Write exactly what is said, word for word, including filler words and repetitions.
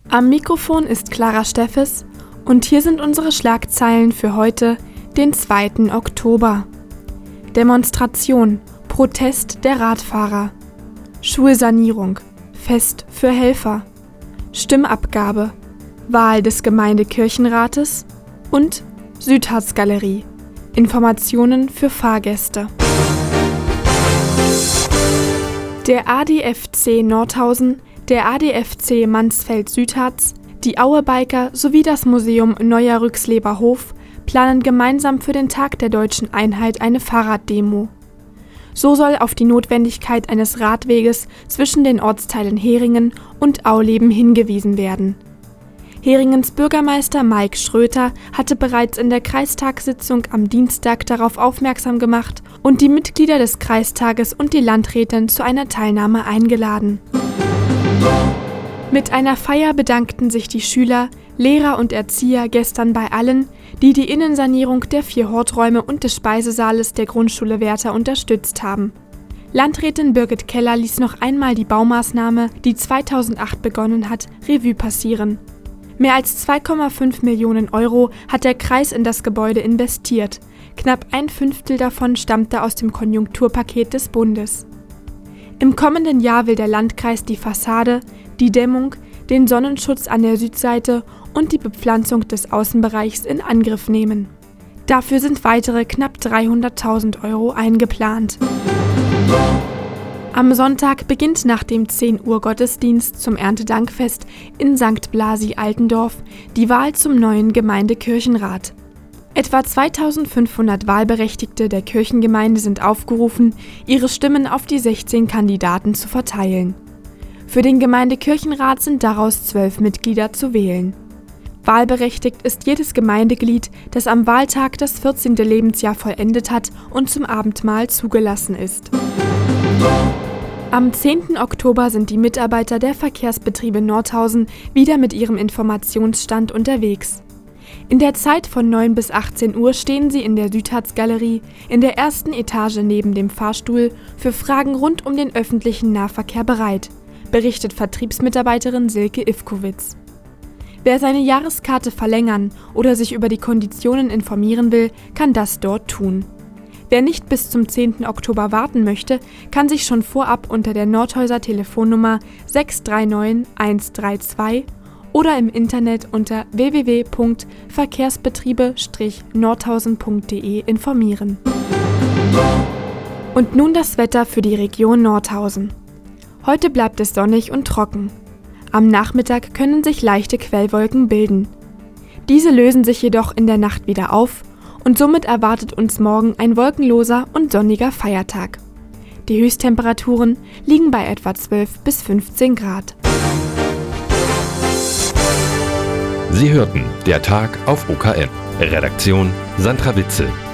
Am Mikrofon ist Clara Steffes und hier sind unsere Schlagzeilen für heute, den zweiten Oktober. Demonstration, Protest der Radfahrer. Schulsanierung, Fest für Helfer. Stimmabgabe, Wahl des Gemeindekirchenrates und Südharz-Galerie. Informationen für Fahrgäste. Der A D F C Nordhausen, der A D F C Mansfeld-Südharz, die Auebiker sowie das Museum Neuer Rüxleber Hof planen gemeinsam für den Tag der Deutschen Einheit eine Fahrraddemo. So soll auf die Notwendigkeit eines Radweges zwischen den Ortsteilen Heringen und Auleben hingewiesen werden. Heringens Bürgermeister Mike Schröter hatte bereits in der Kreistagssitzung am Dienstag darauf aufmerksam gemacht und die Mitglieder des Kreistages und die Landrätin zu einer Teilnahme eingeladen. Mit einer Feier bedankten sich die Schüler, Lehrer und Erzieher gestern bei allen, die die Innensanierung der vier Horträume und des Speisesaales der Grundschule Werther unterstützt haben. Landrätin Birgit Keller ließ noch einmal die Baumaßnahme, die zweitausendacht begonnen hat, Revue passieren. Mehr als zwei Komma fünf Millionen Euro hat der Kreis in das Gebäude investiert. Knapp ein Fünftel davon stammte aus dem Konjunkturpaket des Bundes. Im kommenden Jahr will der Landkreis die Fassade, die Dämmung, den Sonnenschutz an der Südseite und die Bepflanzung des Außenbereichs in Angriff nehmen. Dafür sind weitere knapp dreihunderttausend Euro eingeplant. Am Sonntag beginnt nach dem zehn Uhr Gottesdienst zum Erntedankfest in Sankt Blasi-Altendorf die Wahl zum neuen Gemeindekirchenrat. Etwa zweitausendfünfhundert Wahlberechtigte der Kirchengemeinde sind aufgerufen, ihre Stimmen auf die sechzehn Kandidaten zu verteilen. Für den Gemeindekirchenrat sind daraus zwölf Mitglieder zu wählen. Wahlberechtigt ist jedes Gemeindeglied, das am Wahltag das vierzehnte Lebensjahr vollendet hat und zum Abendmahl zugelassen ist. Am zehnten Oktober sind die Mitarbeiter der Verkehrsbetriebe Nordhausen wieder mit ihrem Informationsstand unterwegs. In der Zeit von neun bis achtzehn Uhr stehen sie in der Südharz-Galerie in der ersten Etage neben dem Fahrstuhl für Fragen rund um den öffentlichen Nahverkehr bereit, berichtet Vertriebsmitarbeiterin Silke Ivkowitz. Wer seine Jahreskarte verlängern oder sich über die Konditionen informieren will, kann das dort tun. Wer nicht bis zum zehnten Oktober warten möchte, kann sich schon vorab unter der Nordhäuser Telefonnummer sechs drei neun eins drei zwei oder im Internet unter w w w punkt verkehrsbetriebe nordhausen punkt d e informieren. Und nun das Wetter für die Region Nordhausen. Heute bleibt es sonnig und trocken. Am Nachmittag können sich leichte Quellwolken bilden. Diese lösen sich jedoch in der Nacht wieder auf und somit erwartet uns morgen ein wolkenloser und sonniger Feiertag. Die Höchsttemperaturen liegen bei etwa zwölf bis fünfzehn Grad. Sie hörten der Tag auf O K M. Redaktion Sandra Witzel.